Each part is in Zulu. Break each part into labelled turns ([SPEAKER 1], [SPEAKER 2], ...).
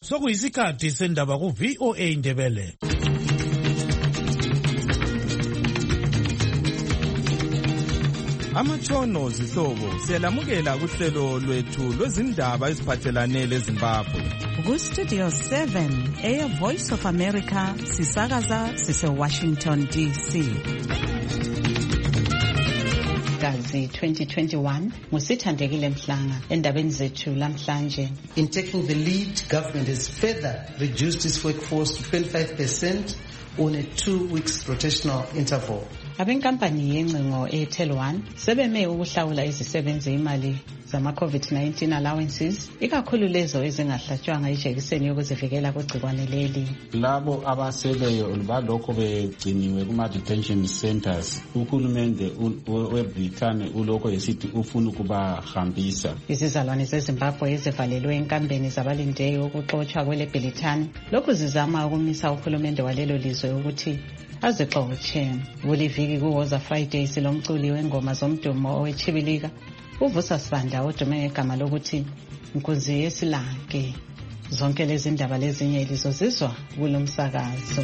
[SPEAKER 1] Sokuyisikhathi sendaba ku VOA Indebele.
[SPEAKER 2] Amatshono zihlobo siyalamukela kuhlelo lwethu lwezindaba eziphathelane leZimbabwe.
[SPEAKER 3] Ku-Studio 7 Air Voice of America sisakaza sise-Washington DC. Gazi 2021 Musithandekile Mhlanga endabeni zethu lamhlanje.
[SPEAKER 4] In taking the lead, government has further reduced its workforce to 25% on a 2 weeks rotational interval.
[SPEAKER 3] Abenkampani yencingo eTel1 sebeme ukuhlawula izisebenzi imali zama COVID-19 allowances, ikakhulu lezo ezingahlatshwanga ijekiseni yokuzivikela kugcikwane leli.
[SPEAKER 5] Labo abaseleyo balokho begciniwe kuma detention centers, uhulumende weBrithani ulokho yesithi ufuna ukubahambisa.
[SPEAKER 3] Izizalwane zeZimbabwe ezivalelwe enkambeni zabalindeyo ukuxotshwa kweleBrithani lokhu zizama ukumisa uhulumende walelo lizwe ukuthi azixotshe. Kuliviki kuWoza Friday silomculi wengoma zomdumo owechibilika uVusa Sibanda odume ngegama lokuthi Nkunzi yeSilanke. Zonke lezi ndaba lezinye lizozizwa kulomsakazo.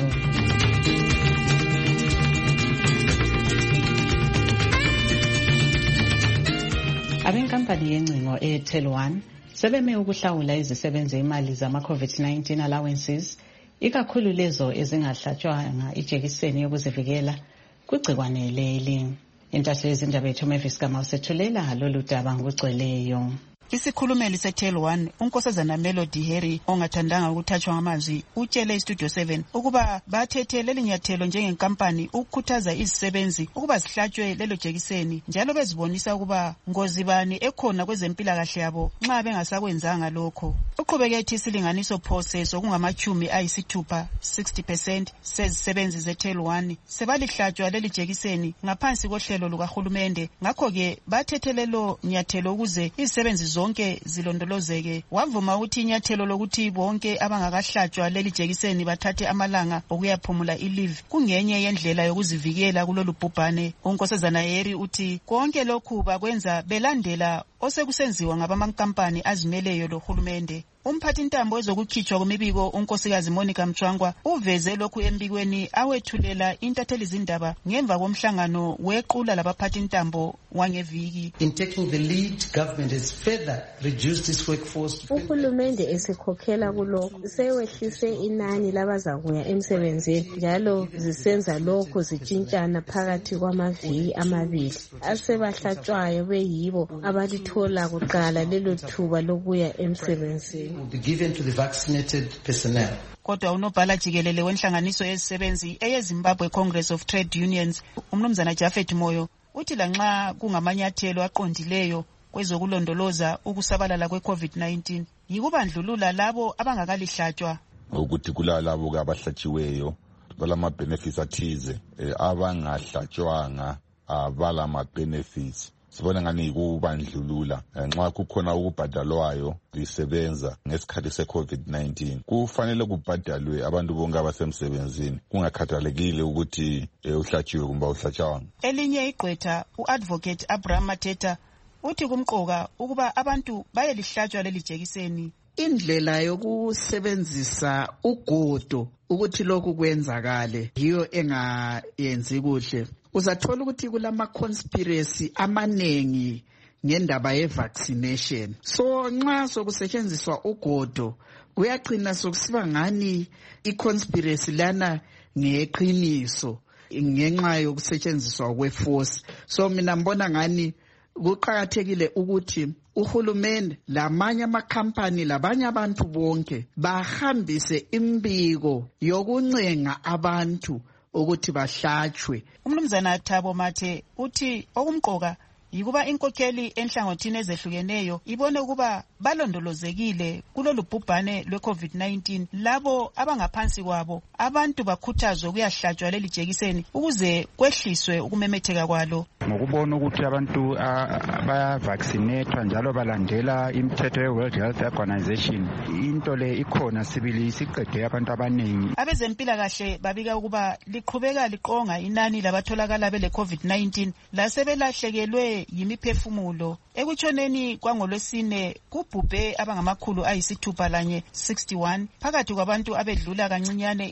[SPEAKER 3] Abenkampani yencingo eTel1 sebeme ukuhlawula izisebenzi imali zama COVID-19 allowances, ikakhulu lezo ezingahlatshwanga ijekiseni yokuzivikela kugcikwane leli. Intatheli yezindaba yethu Mavis Gama usethulela lolu daba ngokugcweleyo.
[SPEAKER 6] Isikhulumeli seTel1 unkosazana Melody Harry ongathandanga ukuthathwa ngamazwi utshele iStudio 7 ukuba bathethe leli nyathelo njengenkampani ukukhuthaza izisebenzi ukuba zihlatshwe lelo jekiseni, njalo bezibonisa ukuba ngozi bani ekhona kwezempilakahle yabo nxa bengasakwenzanga lokho. Uqhubeke ethi isilinganiso phose sokungamachumi ayisithupha 60% sezisebenzi zeTel1 sebalihlatshwa leli jekiseni ngaphansi kohlelo lukahulumende. Ngakho-ke bathethe lelo nyathelo ukuze izisebenzi zonke zilondolozeke. Wavuma ukuthi inyathelo lokuthi bonke abangakahlatshwa leli jekiseni bathathe amalanga okuyaphumula i-leave kungenye yendlela yokuzivikela kulolu bhubhane. Unkosazana Harry uthi konke lokhu bakwenza belandela osekusenziwa ngabamankampani azimeleyo lohulumende. Umphathintambo wezokukhitshwa kwemibiko unkosikazi Monica Mchwangwa uveze lokhu embikweni awethulela intatheli zindaba ngemva komhlangano wequla labaphathintambo wangeviki.
[SPEAKER 4] In taking the lead, government has further reduced its workforce.
[SPEAKER 7] Uhulumende esikhokhela kulokho sewehlise inani labazakuya emsebenzini, njalo zisenza lokho zitshintshana phakathi kwamaviki amabili. Asebahlatshwayo beyibo abalithola kuqala lelo thuba lokuya emsebenzini.
[SPEAKER 4] Will be given to the vaccinated personnel.
[SPEAKER 6] Kodwa unobhala jikelele wenhlanganiso yezisebenzi eyeZimbabwe Congress of Trade Unions umnumzana Japhet Moyo uthi lanxa kungamanyathelo aqondileyo kwezokulondoloza ukusabalala kweCovid-19 yikubandlulula labo abangakalihlatshwa,
[SPEAKER 8] ukuthi kulalabo abahlatshiweyo balama benefits athize, abangahlatshwanga abalama benefits. Sibona ngani kubandlulula nxa kukhona ukubhadalwayo lisebenza ngesikhathi seCovid-19 kufanele kubhadalwe abantu bonke abasemsebenzini kungakhathalekile ukuthi uhlatshiwe kumbe uhlatshwanga.
[SPEAKER 6] Elinye igqwetha uadvocate Abraham Mateta uthi kumqoka ukuba abantu bayelihlatshwa leli jekiseni.
[SPEAKER 9] Indlela yokusebenzisa ugodo ukuthi lokhu kwenzakale yiyo engayenzi kuhle. Uzathola ukuthi kulama conspiracy amanengi ngendaba ye-vaccination. So nxa sokusetshenziswa ugodo kuyagcina sokusiba ngani i-conspiracy lana ngeqiniso ngenxa yokusetshenziswa kwe-force. So mina mbona ngani kuqakathekile ukuthi uhulumende lamanye amakhampani labanye abantu bonke bahambise imbiko yokuncenga abantu ukuthi bahlatshwe.
[SPEAKER 6] Umnumzana Thabo Mathe uthi okumqoka yikuba inkokheli enhlangothini ezehlukeneyo ibone ukuba balondolozekile kulolu bhubhane lwe-COVID-19. Labo abangaphansi kwabo abantu bakhuthazwe ukuyahlatshwa leli jekiseni ukuze kwehliswe ukumemetheka kwalo.
[SPEAKER 10] Ngokubona ukuthi abantu bayavaccinatwa njalo balandela imithetho ye-World Health Organization, into le ikhona sibili isiqede abantu abaningi.
[SPEAKER 6] Abezempilakahle babika ukuba liqhubeka liqonga inani labatholakala bele COVID-19 lasebelahlekelwe ivele yimiphefumulo. Ekutshoneni kwangolwesine kubhubhe abangamakhulu ayisithupha lanye 61 phakathi kwabantu abedlula kancinyane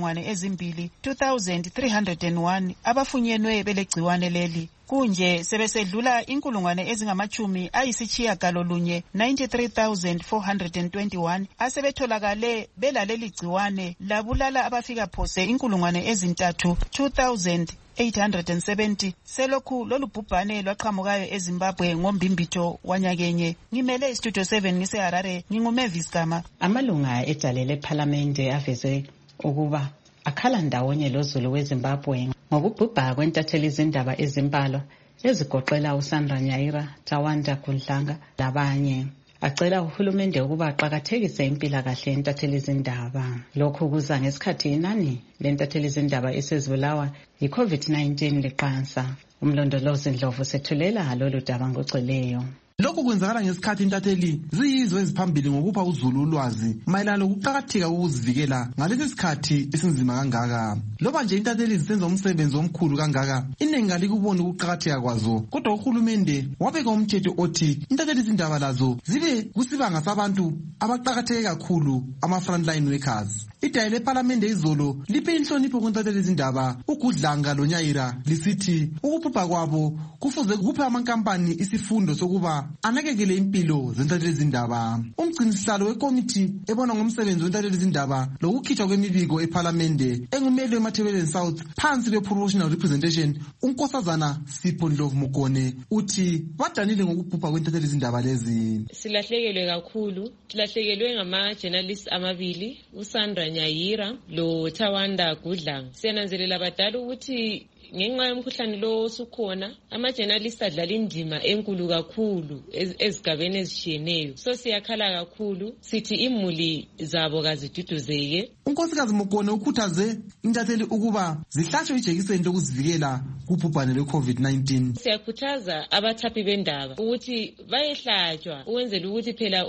[SPEAKER 6] 2,301 abafunyenwe belegciwane leli. Kunje sebesedlula 93,421 asebetholakale belaleli gciwane labulala abafika phose 3,870 selokhu lolu bhubhane lwaqhamukayo eZimbabwe ngombimbitho wanyakenye. Ngimele iStudio 7 ngiseHarare, nginguMavis Gama.
[SPEAKER 3] Amalunga ejale leParliamente aveze ukuba akhala ndawonye loZulu weZimbabwe ngokubhubha kwentatheli izindaba ezimbalwa ezigoqela uSandra Nyaira, Tawanda Gudlanga labanye. Acela uhulumende ukuba aqakathekise impilakahle yentatheli izindaba. Lokhu kuza ngesikhathi inani lentatheli izindaba esezibulawa yi-COVID-19 liqansa. Umlondolozi Ndlovu sethulela lolu daba ngogcweleyo.
[SPEAKER 11] Lokhu kwenzakala ngesikhathi intatheli ziyizwe eziphambili ngokupha uZulu ulwazi mayelana lokuqakatheka kokuzivikela ngalesi sikhathi esinzima kangaka. Loba nje intatheli zisenza umsebenzi omkhulu kangaka, iningi alikuboni ukuqakatheka kwazo, kodwa uhulumende wabeka umthetho othi intatheli izindaba lazo zibe kusibanga sabantu abaqakatheke kakhulu, ama-frontline workers. Idaya leParliamente izolo lipe inhlonipho kuntatheli izindaba uGudlanga loNyaira lisithi ukubhubha kwabo kufuze kuphe amankampani isifundo sokuba anakekele impilo zentatheli izindaba. Umgcinisihlalo wekomiti ebona ngomsebenzi wentatheli izindaba lokukhitshwa kwemibiko eParliamente engumeli weMathebeleni South phansi kwe-proportional representation uNkosazana Sipho Ndlovu Mugone uthi badanile ngokubhubha kwentatheli izindaba lezi.
[SPEAKER 12] Silahlekelwe kakhulu, silahlekelwe ngama-journalists amabili, uSandra Nyaira lo Tawanda Gudlanga. Siyananzelela badala ukuthi ngenxa yomkhuhlane lo osukhona ama-journalists adlala indima enkulu kakhulu ezigabeni ezishiyeneyo. So siyakhala kakhulu, sithi imuli zabo kaziduduzeke.
[SPEAKER 11] uNkosikazi Mugone ukhuthaze intatheli ukuba zihlatshwe ijekiseni lokuzivikela kubhubhane lwe-COVID-19.
[SPEAKER 12] Siyakhuthaza abathaphi bendaba ukuthi bayehlatshwa ukwenzela ukuthi phela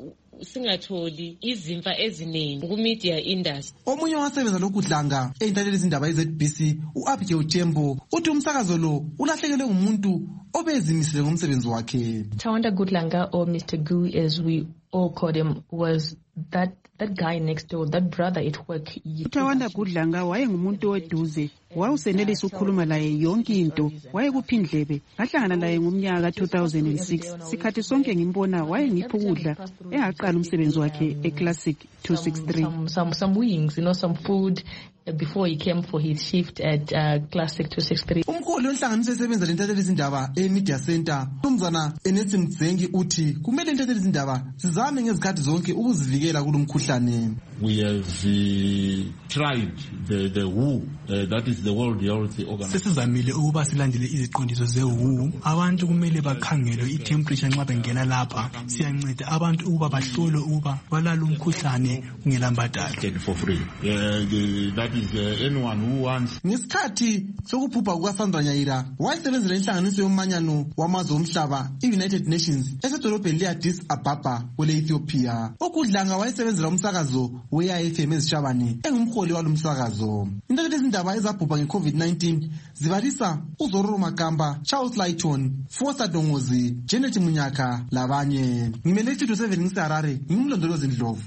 [SPEAKER 12] singatholi izimfa eziningi ku-media industry.
[SPEAKER 11] Omunye wasebenza loGudlanga eyintatheli izindaba iZBC uAbigail Tembo uthi umsakazo lo ulahlekelwe ngumuntu obezimisele ngomsebenzi wakhe.
[SPEAKER 13] Tawanda Gudlanga, or Mr. Gu as we all called him, was that guy next door, that brother at work.
[SPEAKER 6] Tawanda Gudlanga wayengumuntu weduze, wawusenelisa ukukhuluma laye yonke into, wayekuphindlebe. Ngahlangana laye ngomnyaka 2006. Sikhathi sonke ngimbona wayengipha ukudla engaqala umsebenzi wakhe eClassic 263.
[SPEAKER 13] Some wings, some food before he came for his shift at Classic 263.
[SPEAKER 11] Umkhulu wenhlanganiso esebenza lentatheli izindaba eMedia Center, umnumzana Enethi Mdzengi uthi kumele intatheli izindaba sizame ngezikhathi zonke ukuzivikela kulomkhuhlane.
[SPEAKER 14] We have tried the WHO, that is the World Health Organization.
[SPEAKER 15] Sesizamile ukuba silandele iziqondiso ze-WHO. Abantu kumele bakhangelwe i-temperature nxa bengena lapha. Siyanceda abantu ukuba bahlolwe ukuba balala umkhuhlane ngelambadala.
[SPEAKER 14] For free. That is anyone who wants.
[SPEAKER 11] Ngesikhathi sokubhubha kukaSandra Nyaira wayesebenzela inhlanganiso yomanyano wamazwe omhlaba i-United Nations esedolobheni le-Addis Ababa kwele-Ethiopia. uGudlanga wayesebenzela umsakazo we-IFM ezishabane engumholi walo msakazo. Intatheli izindaba ezabhubha nge-COVID-19 zibalisa uZororo Makamba, Charles Lighton, Fosa Dongozi, Janet Munyaka labanye. Ngimele iStudio 7 ngiseHarare, ngimlondolozi Ndlovu.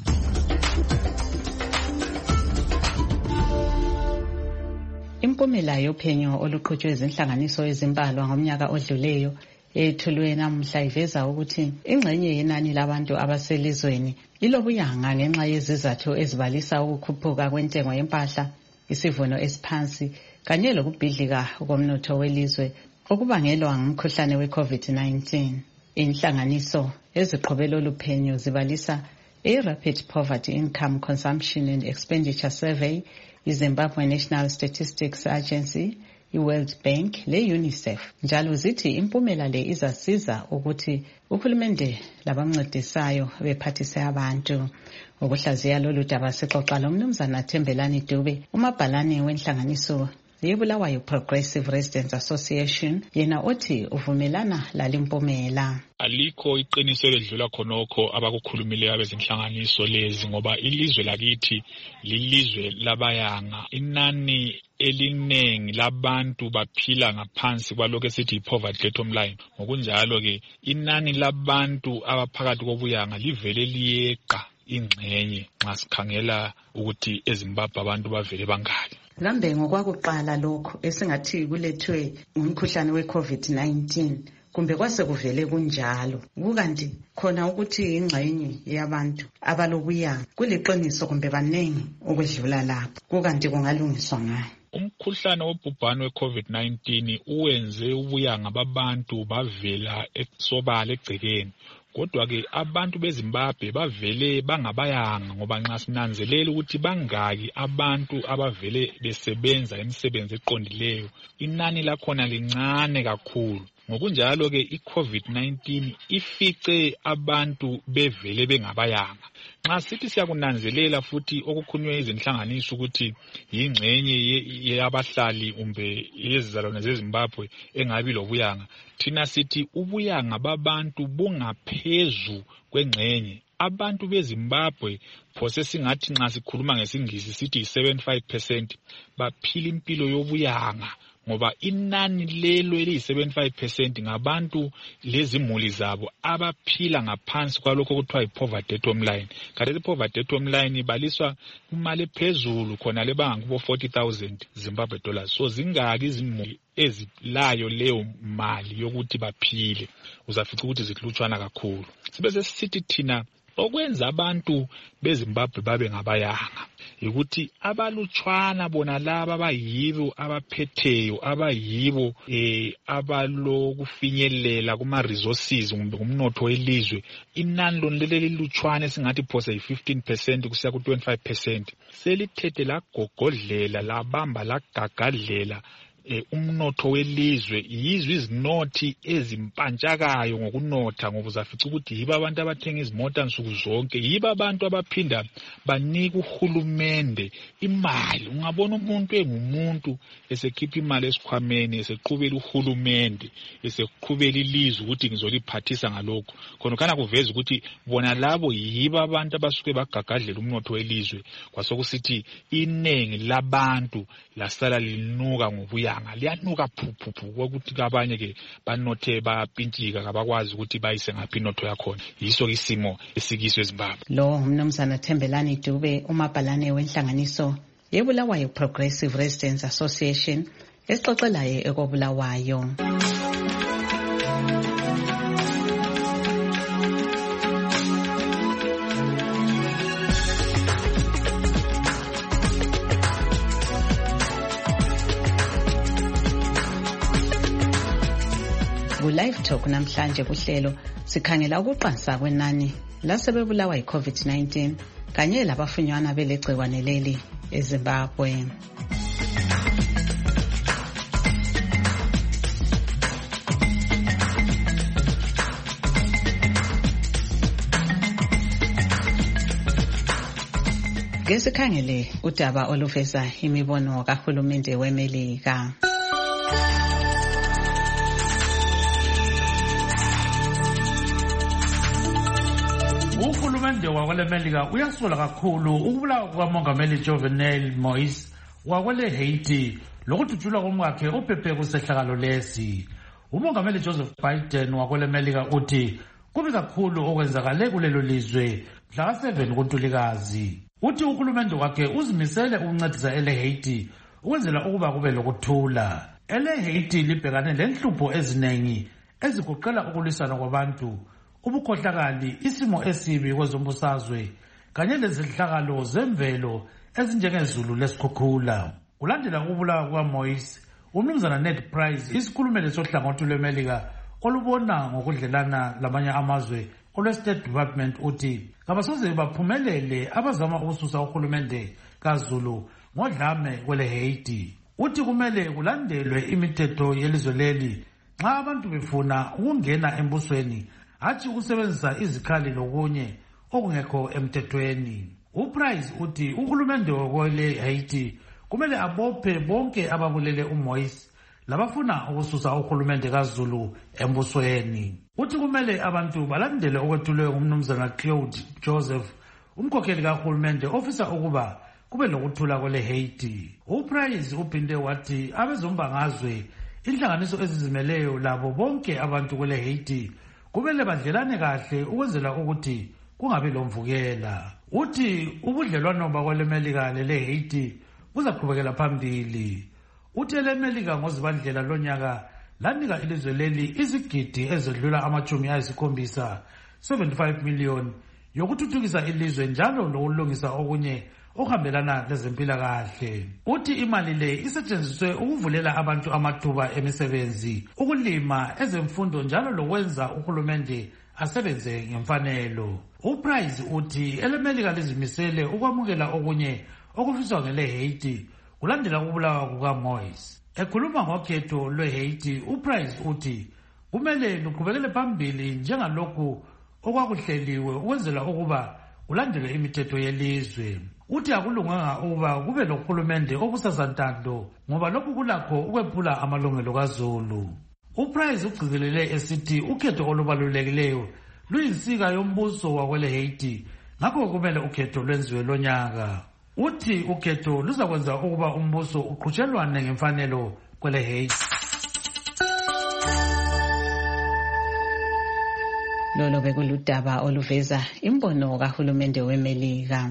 [SPEAKER 3] Impumela yophenyo oluqhutshwe izinhlanganiso ezimbalwa ngomnyaka odluleyo ethulwe namuhla iveza ukuthi ingxenye yenani labantu abaselizweni lilobuyanga ngenxa yezizathu ezibalisa ukukhuphuka kwentengo yempahla, isivuno esiphansi kanye lokubhidlika komnotho welizwe okubangelwa ngumkhuhlane we-COVID-19. Inhlanganiso eziqhubela oluphenyo zibalisa i-Rapid Poverty Income Consumption and Expenditure Survey, iZimbabwe National Statistics Agency, iWorld Bank le-UNICEF. Njalo zithi impumela le izasiza ukuthi uhulumende labamncedisayo bephathise abantu. Ukuhlaziya lolu daba sixoxa lomnumzana Thembelani Dube, umabhalane wenhlanganiso yeBulawayo Progressive Residents Association, yena othi uvumelana lalimpumela.
[SPEAKER 16] Alikho iqiniso eledlula khonokho abakukhulumileyo abezinhlanganiso lezi, ngoba ilizwe lakithi lilizwe labayanga. Inani elinengi labantu baphila ngaphansi kwalokho esithi i-poverty level line. Ngokunjalo ke inani labantu abaphakathi kobuyanga livele liyeqa ingxenye nxa sikhangela ukuthi eZimbabwe abantu bavele bangaki.
[SPEAKER 3] Kambe ngokwakuqala lokho esingathi kulethwe ngumkhuhlane we-COVID-19 kumbe kwase kuvele kunjalo, kukanti khona ukuthi ingxenye yabantu abalobuyanga kuliqiniso kumbe banengi ukudlula lapho, kukanti kungalungiswa ngayo.
[SPEAKER 16] Umkhuhlane wobhubhane we-COVID-19 uwenze ubuyanga babantu bavela sobala egcekeni. Kodwa ke abantu beZimbabwe bavele bangabayanga, ngoba nxa sinanzelela ukuthi bangaki abantu abavele besebenza imisebenzi eqondileyo, inani lakhona lincane kakhulu. Ngokunjalo ke i-COVID-19 ifice abantu bevele bengabayanga. Nxa sithi siyakunanzelela futhi okukhulunywe izinhlanganiso ukuthi yingxenye yabahlali umbe yezizalwane zeZimbabwe engabi lobuyanga, thina sithi ubuyanga babantu bungaphezu kwengxenye. Abantu beZimbabwe phose singathi nxa sikhuluma ngesingisi sithi 75% baphila impilo yobuyanga, ngoba inani lelo eliyi-75% ngabantu lezimuli zabo abaphila ngaphansi kwalokho okuthiwa yi-poverty level line. Kanti i-poverty level line ibaliswa imali ephezulu khona lebangakubo 40,000 Zimbabwe dollars. So zingaki izimuli ezilayo leyo mali yokuthi baphile? Uzafica ukuthi zihlutshwana kakhulu. Sibe sesithi thina okwenza abantu beZimbabwe babe ngabayanga ukuthi abalutshwana bona laba abayibo abaphetheyo, abayibo abalokufinyelela kuma resources kumbe kumnotho welizwe, inani lonlele lilutshwane singathi phose yi-15% kusiya ku 25%, selithethe lagogodlela labamba lagagadlela umnotho welizwe. Yizwe izinothi ezimpantshakayo ngokunotha, ngoba uzafica ukuthi yiba abantu abathenga izimota nsuku zonke, yiba abantu abaphinda banika uhulumende imali. Ungabona umuntu engumuntu esekhipha imali esikhwameni, eseqhubela uhulumende, eseqhubela ilizwe ukuthi ngizoliphathisa ngalokho, khona kana kuveza ukuthi bona labo yiba abantu abasuke bagagadlela umnotho welizwe, kwasokusithi inengi labantu lasala linuka ngobuyanga. Liyanuka phuphu ukuthi abanye ke banothe bapintsika kabakwazi ukuthi bayise ngaphi inotho yakhona. Yiso isimo esikiso eZimbabwe.
[SPEAKER 3] Lo umnumzana Thembelani Dube, umabhalane wenhlanganiso yeBulawayo Progressive Residents Association, esixoxelayo ekobulawayo. Live Talk namhlanje kuhlelo sikhangela ukuqansa kwenani lasebebulawa yi-COVID-19 kanye labafunyanwa belegciwane leli eZimbabwe. Ngesikhangele udaba oluveza imibono kahulumende weMelika.
[SPEAKER 1] Uhulumende wakwelemelika uyasola kakhulu ukubulawa kukamongameli Jovenel Moise wakwele Haiti lokuthuthulwa komkakhe uPepe kusehlakalo lesi. Umongameli Joseph Biden wakwelemelika uthi kubi kakhulu okwenzakale kulelo lizwe mhla ka-7 kuNtulikazi. Uthi uhulumende wakhe uzimisele ukuncedisa Haiti ukwenzela ukuba kube lokuthula. Haiti libhekane lenhlupho eziningi ezigoqela ukulwisana kwabantu, ubukhohlakali, isimo esibi kwezombusazwe kanye lezihlakalo zemvelo ezinjengezulu lesikhukhula. Kulandela ukubulawa kukaMoise, umnumzana Ned Price, isikhulumeli sohlangothi lweMelika olubona ngokudlelana lamanye amazwe olwe-State Department, uthi kabasoze baphumelele abazama ukususa uhulumende kaZulu ngodlame kwele Haiti. Uthi kumele kulandelwe imithetho yelizwe leli nxa abantu befuna ukungena embusweni, hathi ukusebenzisa izikhali lokunye okungekho emthethweni. UPrice uthi uhulumende wakwele Haiti kumele abophe bonke ababulele uMoise labafuna ukususa uhulumende kaZulu embusweni. Uthi kumele abantu balandele okwethulwe ngumnumzana Claude Joseph, umkhokheli kahulumende ofisa ukuba kube lokuthula kwele Haiti. UPrice uphinde wathi abezombangazwe inhlanganiso ezizimeleyo labo bonke abantu kwele Haiti kumele badlelane kahle ukwenzela ukuthi kungabi lomvukela. Uthi ubudlelwano bakwele Melika lele Haiti buzaqhubekela phambili. Uthi elemelika ngozibandlela lonyaka lanika ilizwe leli izigidi ezedlula ama-75 75 million yokuthuthukisa ilizwe njalo lokulungisa okunye okuhambelana lezempilakahle. Uthi imali le isetshenziswe ukuvulela abantu amathuba emisebenzi, ukulima, ezemfundo njalo lokwenza uhulumende asebenze ngemfanelo. UPrice uthi elemelika lizimisele ukwamukela okunye okufiswa ngele Haiti kulandela ukubulawa kukaMoise. Ekhuluma ngokhetho lweHaiti, uPrice uthi kumele luqhubekele phambili njengalokhu okwakuhleliwe ukwenzela ukuba kulandelwe imithetho yelizwe. Uthi akulunganga ukuba kube lohulumende obusazantando ngoba lokhu kulakho ukwephula amalungelo kaZulu. UPrice ugcizelele esithi ukhetho olubalulekileyo luyinsika yombuso wakwele Haiti, ngakho kumele ukhetho lwenziwe lonyaka. Uthi ukhetho luzakwenza ukuba umbuso uqhutshelwane ngemfanelo kwele Haiti.
[SPEAKER 3] Lolo bekuludaba oluveza imbono kahulumende weMelika.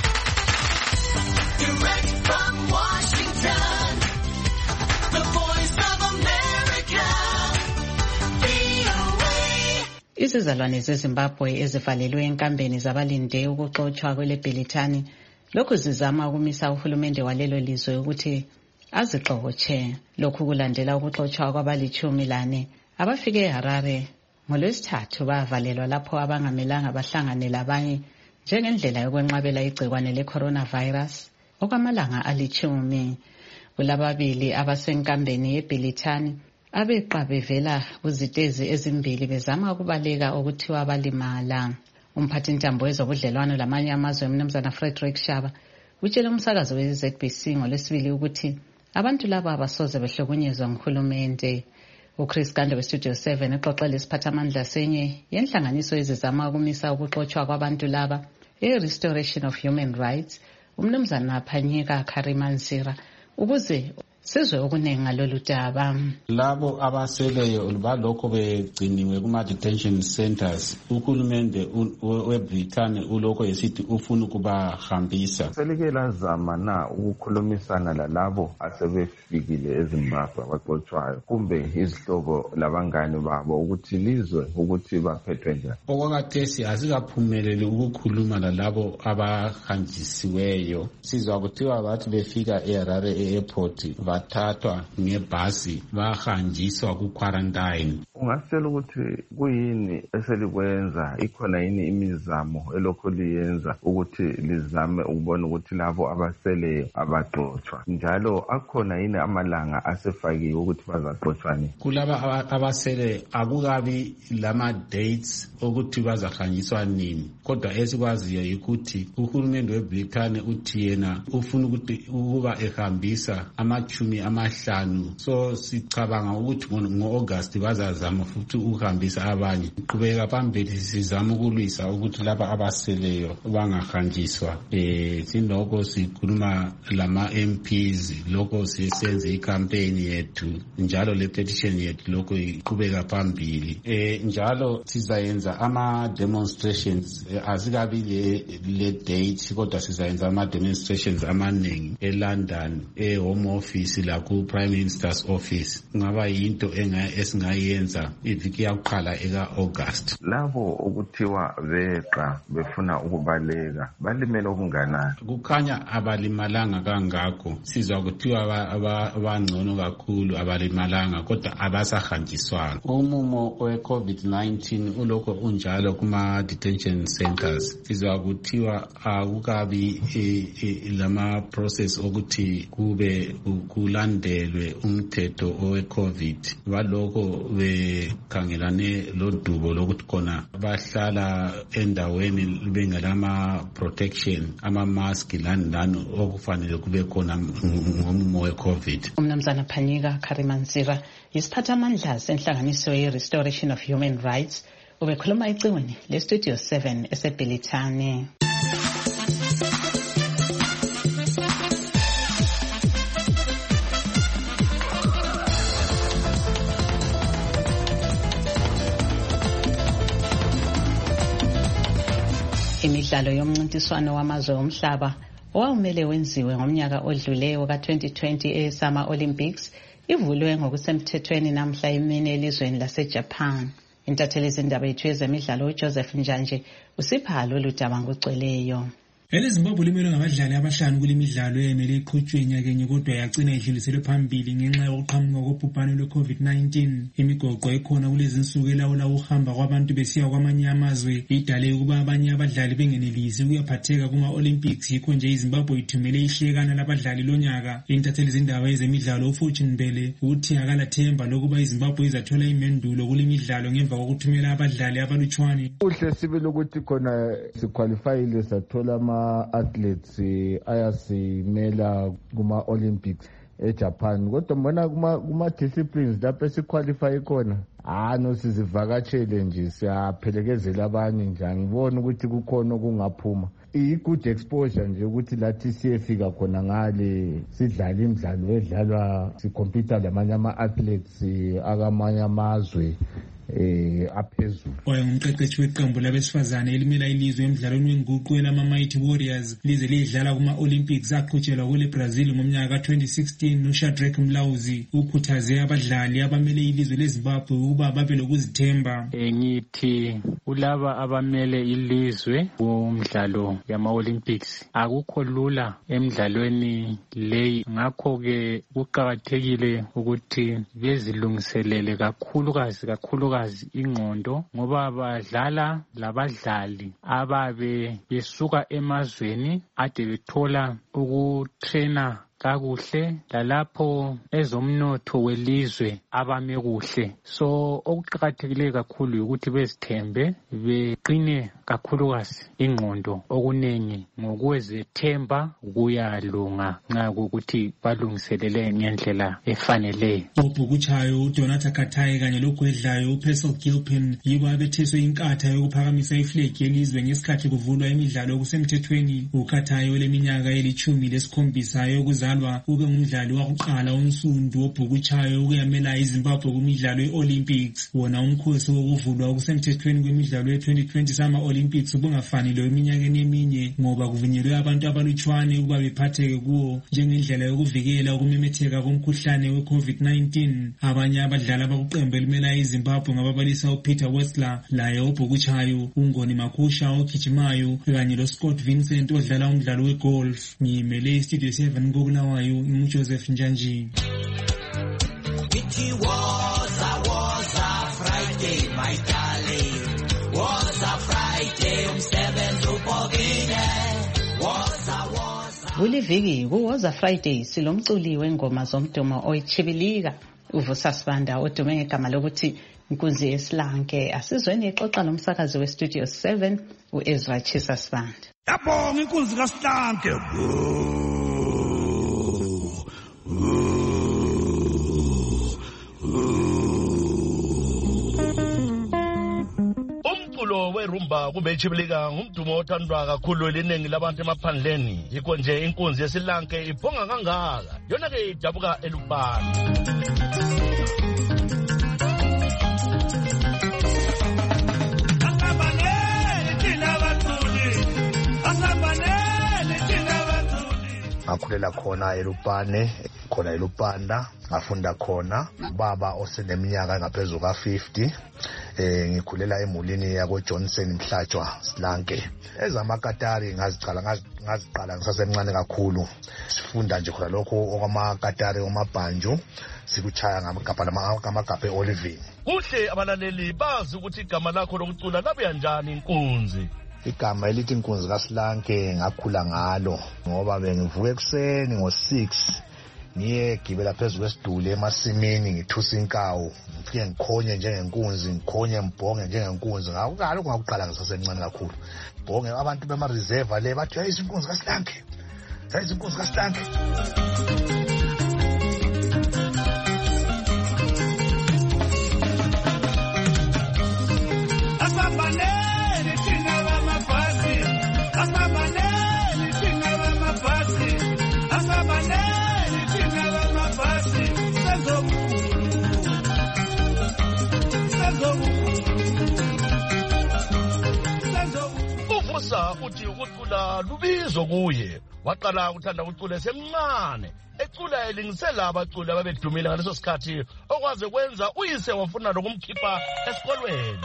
[SPEAKER 3] Izizalwane zeZimbabwe ezivalelwe enkambeni zabalinde ukuxotshwa kwele Bhelithani lokhu zizama ukumisa uhulumende walelo lizwe ukuthi azixotshe. Lokhu kulandela ukuxotshwa kwabali-14 abafike eHarare ngoLwesithathu bavalelwa lapho abangamelanga bahlangane labanye njengendlela yokwenqabela igcikwane le-coronavirus okwamalanga ali-10. Kulababili abasenkambeni yeBhelithani abeqa bevela kuzitezi ezimbili bezama ukubaleka okuthiwa balimala. Umphathintambo wezobudlelwano lamanye amazwe uMnumzana Frederick Shaba utshele umsakazo we-ZBC ngoLwesibili ukuthi abantu laba abasoze behlukunyezwa nguhulumende. UChris Gande weStudio 7 exoxele isiphathamandla senye yenhlanganiso ezizama ukumisa ukuxotshwa kwabantu laba e-Restoration of Human Rights uMnumzana Phanyeka Karimanzira ukuze sizwe okuningi ngalolu daba.
[SPEAKER 5] Labo abaseleyo balokho begciniwe kuma-detention centers, uhulumende weBrithani ulokho esithi ufuna ukubahambisa.
[SPEAKER 17] Selike lazama na ukukhulumisana lalabo asebefikile eZimbabwe abaxotshwayo kumbe izihlobo labangane babo ukuthi lizwe ukuthi baphethwe njani?
[SPEAKER 5] Okwakhathesi asikaphumeleli ukukhuluma lalabo abahanjisiweyo. Sizwa kuthiwa bathi befika eHarare e-airport bathathwa ngebhasi bahanjiswa ku-quarantine.
[SPEAKER 17] Ungasitshela ukuthi kuyini eselikwenza, ikhona yini imizamo elokhu liyenza ukuthi lizame ukubona ukuthi labo abaseleyo abaxotshwa, njalo akhona yini amalanga asefakiwe ukuthi bazaxotshwani?
[SPEAKER 5] Kulaba abasele akukabi lama-dates ukuthi bazahanjiswa nini, kodwa esikwaziyo yikuthi uhulumende weBrithani uthi yena ufuna ukuba ehambisa ama-50. So sicabanga ukuthi ngo-August bazazama futhi ukuhambisa abanye. Qhubeka phambili sizama ukulwisa ukuthi laba abaseleyo bangahanjiswa. Sinokho sikhuluma lama-MPs, lokho sisenze i-campaign yethu njalo le-petition yethu lokho iqhubeka phambili. Njalo sizayenza ama-demonstrations, azikabi le-date kodwa sizayenza ama-demonstrations amaningi eLondon, e-Home Office la ku-Prime Minister's Office. Kungaba yinto esingayenza iviki yakuqala eka-August.
[SPEAKER 17] Labo ukuthiwa beqa befuna ukubaleka balimele okunganani?
[SPEAKER 5] Kukhanya abalimalanga kangakho. Sizwa kuthiwa abangcono kakhulu abalimalanga kodwa abasahanjiswanga. Umumo we-COVID-19 ulokho unjalo kuma-detention centers. Sizwa kuthiwa akukabi lama-process okuthi kube kulandelwe umthetho owe-COVID. Balokho bekhangelane lodubo lokuthi khona bahlala endaweni bengelama-protection, ama-mask lani okufanele kube khona ngomumo we-COVID.
[SPEAKER 3] Umnumzana Phanyika Kharimansira yisiphathamandla senhlanganiso ye-Restoration of Human Rights ubekhuluma ecingweni le-Studio 7 eseBhelithani. Imidlalo yomncintiswano wamazwe omhlaba owawumele wenziwe ngomnyaka odluleyo ka-2020 e-Summer Olympics ivulwe ngokusemthethweni namhla emini elizweni laseJapan. Intatheli izindaba yethu yezemidlalo uJoseph Njanje usipha lolu daba ngokugcweleyo.
[SPEAKER 15] ELeZimbabwe limelwe ngabadlali abahlanu kule midlalo emele iqhutshwe nyakenye kodwa yagcina idluliselwe phambili ngenxa yokuqhamuka kobhubhane lwe-COVID-19. Imigoqo ekhona kulezi nsuku elawula ukuhamba kwabantu besiya kwamanye amazwe idale ukuba abanye abadlali bengenelisi ukuyaphatheka kuma-Olympics. Yikho nje iZimbabwe ithumele ihlekana labadlali lonyaka. Intatheli izindaba yezemidlalo uFortune Mbele uthi akalathemba lokuba iZimbabwe izathola imendulo kule midlalo ngemva kokuthumela abadlali abalutshwane.
[SPEAKER 17] Kuhle sibili ukuthi khona siqualifyile sathola athletes ayasimela kuma-Olympics eJapan, kodwa mbona kuma-disciplines lapho esiqualify khona no sizivakatshele nje siyaphelekezela abanye nje. Angiboni ukuthi kukhona okungaphuma. I-good exposure nje ukuthi lathi siyefika khona ngale sidlala imidlalo edlalwa sikhompyutha lamanye ama-athletes akamanye amazwe aphezulu.
[SPEAKER 15] Ngumqeqeshi weqembu labesifazane elimela ilizwe emidlalweni wenguqu elama-Mighty Warriors lize lidlala kuma-Olympics aqhutshelwa kule Brazil ngomnyaka ka-2016. uShadrack Mlauzi ukhuthaze abadlali abamele ilizwe leZimbabwe ukuba babe lokuzithemba.
[SPEAKER 18] Ngithi ulaba abamele ilizwe kumdlalo yama-Olympics akukho lula emidlalweni leyi, ngakho-ke kuqakathekile ukuthi bezilungiselele kakhulukazi ingqondo, ngoba badlala labadlali ababe besuka emazweni ade bethola ukutrena kakuhle lalapho ezomnotho welizwe abame kuhle. So okuqakathekileyo kakhulu ukuthi bezithembe, beqine kakhulukazi ingqondo. Okunengi ngokwezethemba kuyalunga nxa ukuthi balungiselele ngendlela efaneleyo.
[SPEAKER 15] Obhukutshayo uDonata Katayi kanye logwedlayo uPercel Gilpin yibo abetheswe inkatha yokuphakamisa iflegi yelizwe ngesikhathi kuvulwa imidlalo okusemthethweni. uKatayi oleminyaka eli-17 yokuzalwa ube ngumdlali wakuqala onsundu obhukutshayo ukuyamela iZimbabwe kumidlalo ye-Olympics. Wona umkhosi wokuvulwa okusemthethweni kwemidlalo ye-2020 Summer Olympics ubungafani leminyakeni eminye ngoba kuvunyelwe abantu abalutshwane ukuba bephatheke kuwo njengendlela yokuvikela ukumemetheka komkhuhlane we-COVID-19. Abanye abadlali abakuqembu elimela iZimbabwe ngababalisa uPeter Westler, laye obhukutshayo, uNgoni Makusha ogijimayo kanye loScott Vincent odlala umdlalo wegolf. Ngimele iStudio 7 koBulawayo, uJoseph Njanji.
[SPEAKER 19] It was a Friday, my darling. Was a Friday, umsebenzi ubhokile.
[SPEAKER 3] Kuliviki kuWoza Friday silomculi wengoma zomdumo oyichibilika uVusa Sibanda odume ngegama lokuthi Nkunzi Esilanke. Asizweni exoxa nomsakazi weStudio 7 uEzra Chisa Sibanda.
[SPEAKER 19] Yabonga inkunzi kaSihlanke.
[SPEAKER 20] Umculo werumba kubechibilika ngumdumo othandwa kakhulu liningi labantu emaphandleni. Yikho nje inkunzi yesilanke iphonga kangaka. Yona ke idabuka eLupane.
[SPEAKER 21] Ngakhulela khona eLupane, khona eLupanda, ngafunda khona. Baba oseneminyaka engaphezulu ka-50. Ngikhulela emulini yako Johnson Mhlatshwa Silanke. Ezamakatari ngaziqala ngisasemncane kakhulu. Sifunda nje khona lokho okwamakatari omabhanju sikuchaya ngamagabha eOlivini.
[SPEAKER 20] Kuhle abalaleli bazi ukuthi igama lakho lokucula labuya njani inkunzi.
[SPEAKER 21] Igama elithi Nkunzi kaSihlanke ngakhula ngalo ngoba bengivuka ekseni ngo6 ngiyegibela phezu kwesiduli emasimini ngithusa inkawu ngifike ngikhonye njengenkunzi ngikhonye mbhonge njengenkunzi ngalokho ngakuqala ngisasemncane kakhulu mbhonge abantu bema-reserve le bathi yayisa inkunzi kaSihlanke yayisa inkunzi kaSihlanke.
[SPEAKER 20] uthi ukucula lubizo kuye waqala ukuthanda ukucula esemncane ecula elingisela abaculi ababedumile ngaleso sikhathi okwaze kwenza uyise wafuna lokumkhipha esikolweni.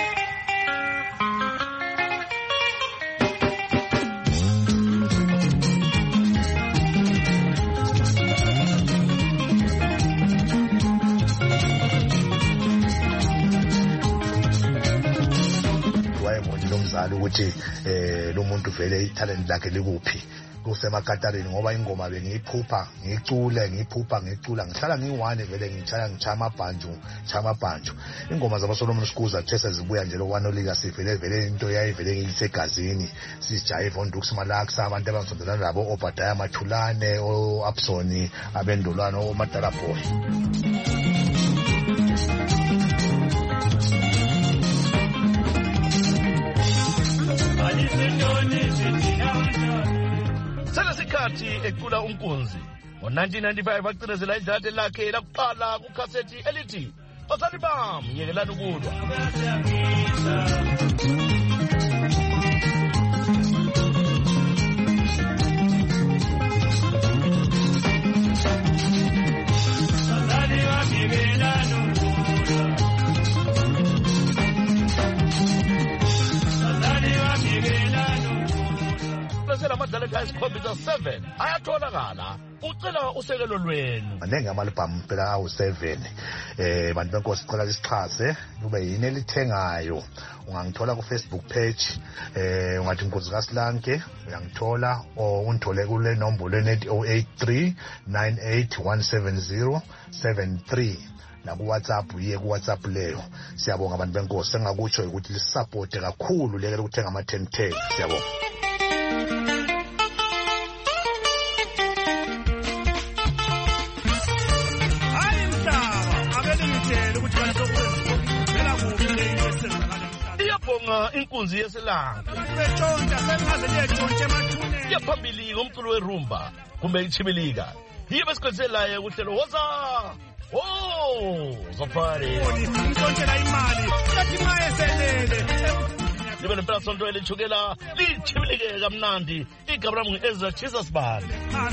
[SPEAKER 21] umzali ukuthi lo muntu vele italent lakhe likuphi kusemakatareni ngoba ingoma bengiyiphupha ngicula ngihlala ngiyi-1 vele ngitshaya amabhanju ingoma zabaSolomon Skuza kuthe sezibuya nje lokwanolika sivele into yayivele ngiyisegazini sijayiva onDux Malaksa abantu abangisondelana nabo Obadiah Mathulane o-Absoni abendolwane oMadala Boy.
[SPEAKER 20] Selesikhathi ecula unkunzi ngo-1995 acinezela idlate lakhe lakuqala kukhasethi elithi Bazali bami yekelani ukulwa. Amadala ayisikhombisa 7 ayatholakala ucela usekelo lwenu.
[SPEAKER 21] Manenge amalibhamu phela awu7 bantu benkosi cela lisixhase kube yini elithengayo ungangithola ku Facebook page ungathi Nkunzi kaSihlanke uyangithola ungithole kule nombolo enet 083 9817073 na ku WhatsApp yiye ku WhatsApp leyo. Siyabonga abantu benkosi sengakutsho ukuthi lisupport kakhulu leke ukuthenga ama 10 siyabonga.
[SPEAKER 20] Inkunzi yeSihlanke yaphambili ngomculo werumba kumbe ichibilika yiyo besikwenzelayo kuhlelo woza Friday inkontela imali yathi mayeselele libe nempelasonto elichukela lichibilike kamnandi igama lami ngu-Ezra Jesus Bane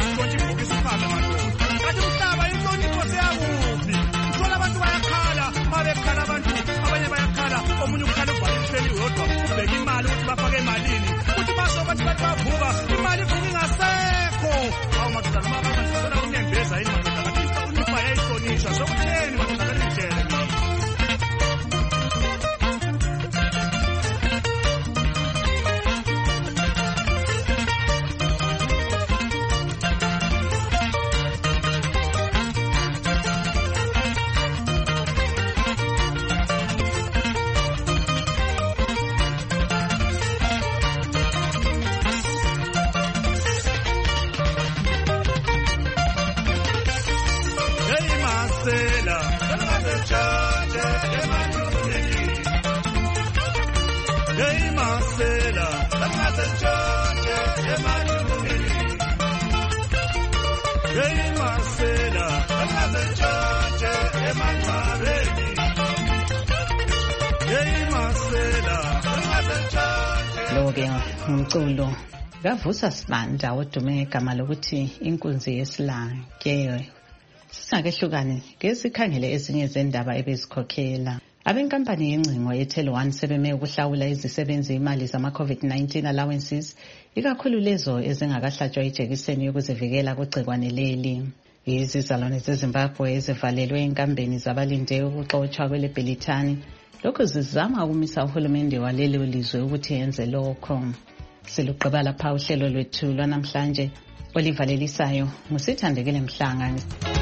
[SPEAKER 20] kathi umhlaba inkonto inkosi yakuphi uthola abantu bayakhala babekhala abantu abanye bayakhala omunye ukhala ubhalishweni yodwa ubeka imali ukuthi bafake emalini ukuthi baso bathi bavuka imali ivuka ingasekho awu madoda noma abazisela unyembeza yini madoda kathi unifa yayihlonishwa sokutheni madoda kalintshele
[SPEAKER 3] Lo-ke umculo kaVusa Sibanda odume igama lokuthi Inkunzi yeSihlanke. Sisake hlukane ngesikhangele ezinye zendaba ebezikhokhela. Abenkampani yencingo eTel1 sebeme ukuhlawula izisebenzi imali zama-COVID-19 allowances ikakhulu lezo ezingakahlatshwa ijekiseni yokuzivikela kugcikwane leli. Izizalwane zeZimbabwe ezivalelwe enkambeni zabalinde ukuxotshwa kweleBelitani lokhu zizama ukumisa uhulumende walelo lizwe ukuthi yenze lokho. Siluqaba lapha uhlelo lwethu lwanamhlanje olivalelisayo ngusithandekile Mhlanga.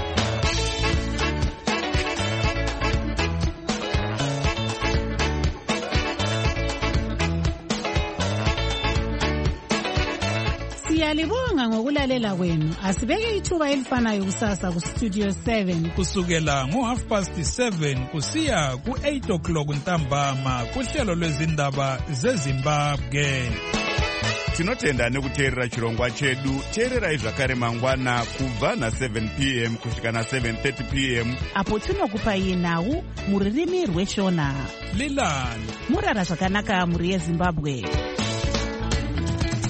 [SPEAKER 2] Siyalibonga ngokulalela kwenu. Asibeke ithuba elifanayo kusasa ku Studio 7
[SPEAKER 16] kusukela ngo7:30 kusiya ku8 o'clock ntambama kuhlelo lwezindaba zeZimbabwe.
[SPEAKER 22] Tinotenda nekuteerera chirongwa chedu. Teererai zvakare mangwana kubva na7 p.m. kusvika na7:30 p.m.
[SPEAKER 2] apo tinokupai nhau muririmi rweshona.
[SPEAKER 16] Lilani
[SPEAKER 2] murara zvakanaka muri yeZimbabwe.